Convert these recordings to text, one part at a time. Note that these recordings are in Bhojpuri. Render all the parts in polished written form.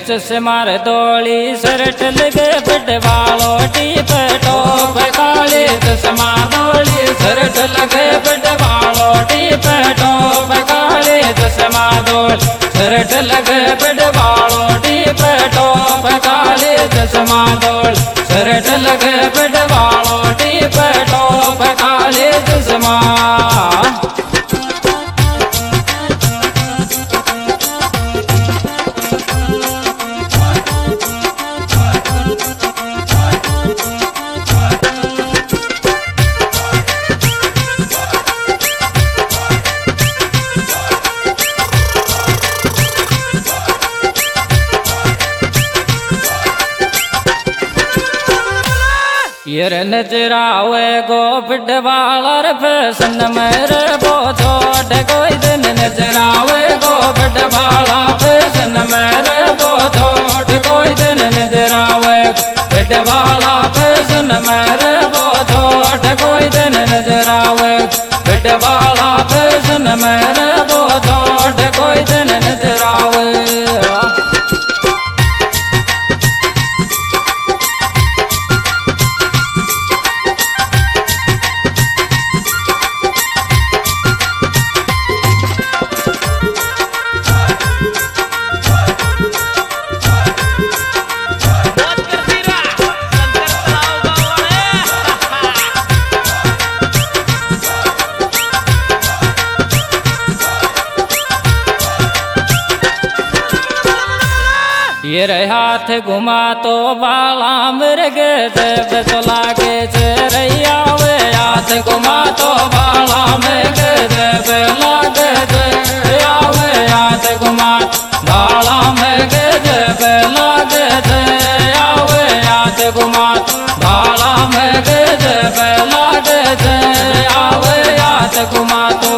चश्मार दोली शर्ट लगे बड़ वालों टीप टॉप काले चश्मा दोली शर्ट लगे बड़ वालों टीप टॉप काले चश्मा दोल शर्ट लगे बड़ वालों टीप टॉप काले चश्मा दोल शर्ट लगे बड़ वालों टीप टॉप काले चश्मा यर नजरावे गो बिड वालर फैशन मेरे बो छोड़ कोई दिन नजरावे गो बिड वाला फैशन मेरे बो छोड़ कोई दिन नजरावे बिड वाला फैशन मेरे बो छोड़ कोई दिन नजरावे बिड वाला फैशन मेरे बो छोड़ कोई दिन नजरावे ये हाथ घुमा तो बाला मृग जब तो लागे रैया वे हाथ घुमा तो बाला मृग जब लागे रैया वे हाथ घुमा बाला मृग जब लागे रैया वे हाथ घुमा बाला मृग जब लागे रैया वे हाथ घुमा तो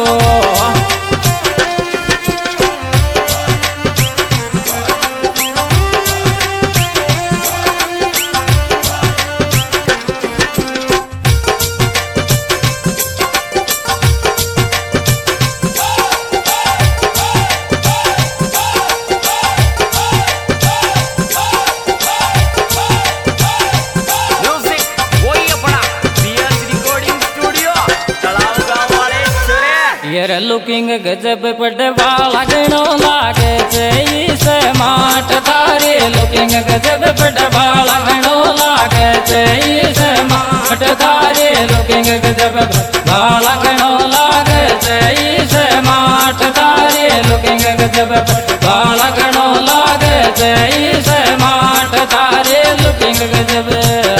यर लुकिंग गजब पड़वाला गणो लागे से माट तारे लुकिंग गजब पड़वाला गणो लागे से माट तारे लुकिंग गजब बाला गणो लागे से माट तारे लुकिंग गजब बाला गणो लागे से माट तारे लुकिंग गजब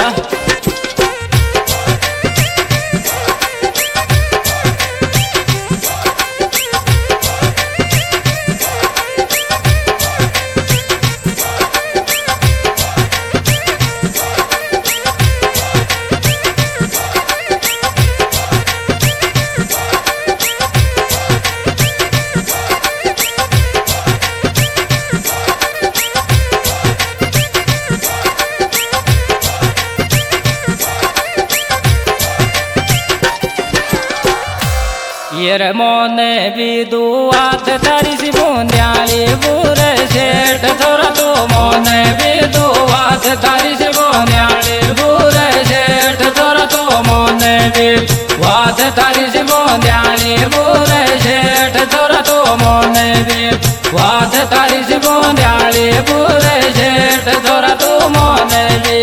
यर मोने भी दुआत तारी सी बोंद्याली बुरे सेठ थोड़ा तो मोने भी दुआत तारी सी बोंद्याली बुरे सेठ थोड़ा तो मोने भी वात तारी सी बोंद्याली बुरे सेठ थोड़ा तो मोने भी वात तारी सी बोंद्याली बुरे सेठ थोड़ा तो मोने भी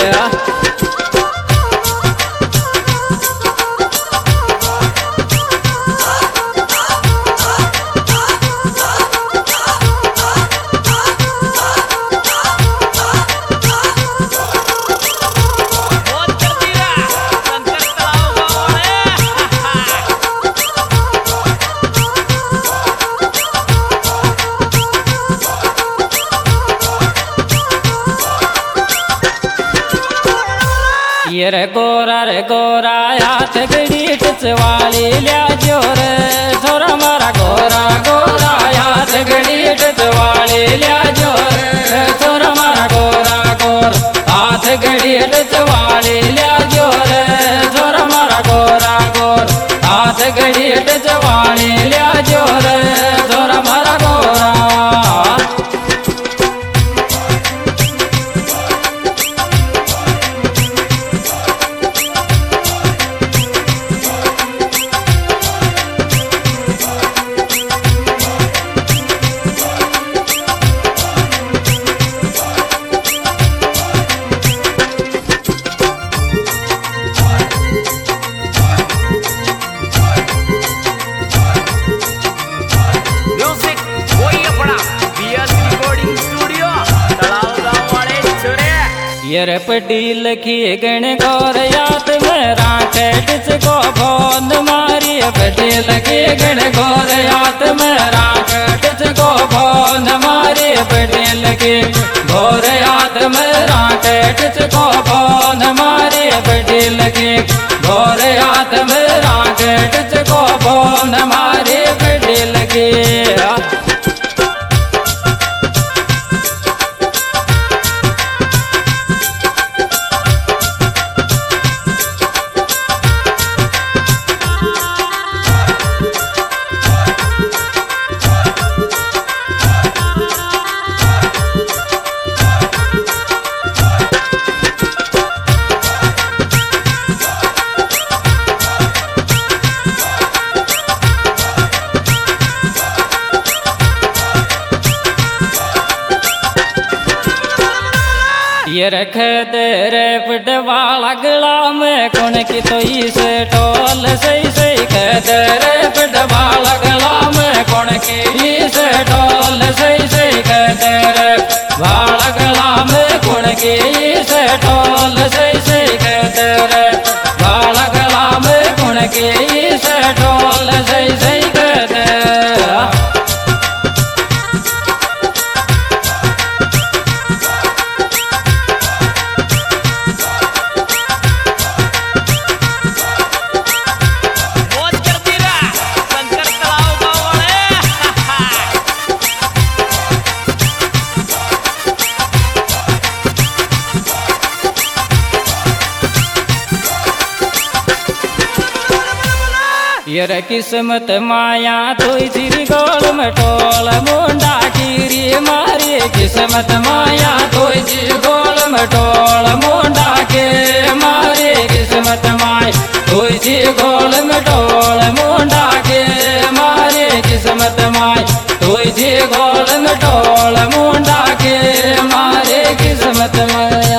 रे गोरा हाथ गड़ी टचवाली लिया जोर छोरा मारा गोरा गोरा हाथ गड़ी टचवाली लिया जोर छोरा मारा गोरा गोर हाथ गड़ी टचवाली लिया जोर छोरा मारा गोरा गोर हाथ गड़ी टचवाली लिया जोर छोरा मारा गोरा यर पढ़ी लिखी गण गौर याद में राखे को फोन मारी पढ़ी लिखी गण गौर याद में राखे को फोन मारी पढ़ी लिखी गौर याद में राखे को फोन मारी पढ़ी लिखी गौर याद में राखे को फोन मारी पढ़ी लिखी ये रख दे रे पटवाला गला में कौन की तो इस टोल सही सही कह दे रे पटवाला गला में कौन की इस टोल सही सही कह दे रे वाला गला में कौन की इस टोल सही सही कह दे रे वाला गला में कौन की इस टोल सही सही कह दे यर किस्मत माया तोई चिरी गोल मटोल मुंडा कीरी मारी किस्मत माया तोई चिरी गोल मटोल मुंडा के मारी किस्मत माय तोई चिरी गोल मटोल मुंडा के मारी किस्मत माय तोई चिरी गोल मटोल मुंडा के मारी किस्मत माया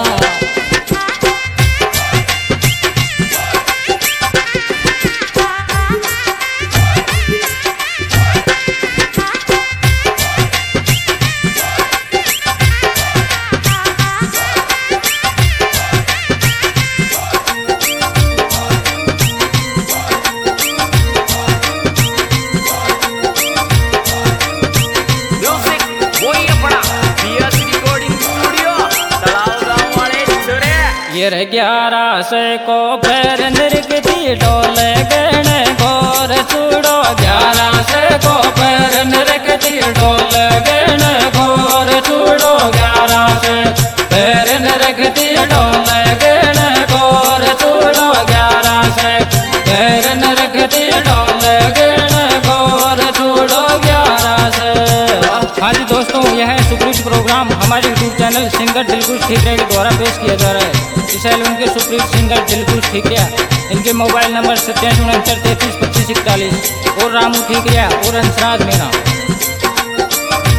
यर 11 से को पैर निरकती डोल गण गोर चूड़ो 11 से को पैर निरकती डोल गण गोर चूड़ो 11 से पैर निरकती डोल गण गोर चूड़ो 11 से पैर निरकती डोल गण गोर चूड़ो 11 से। हाँ जी दोस्तों, यह है सुपरहिट प्रोग्राम हमारे YouTube channel singer Dilkhush Thikariya के द्वारा पेश किया जा रहा है। इस एल्बम के सुपरहिट सिंगर दिलखुश ठीकरिया, इनके मोबाइल नंबर 8769332541 और रामू ठीकरिया और हंसराज मीना।